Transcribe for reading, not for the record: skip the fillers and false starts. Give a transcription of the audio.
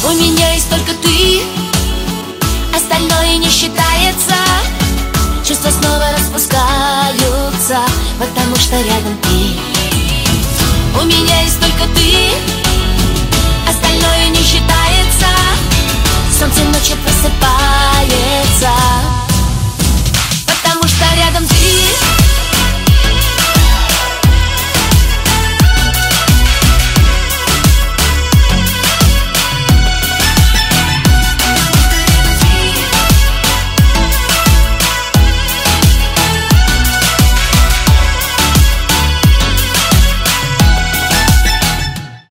У меня есть только ты, остальное не считается. Чувства снова распускаются, потому что рядом ты. У меня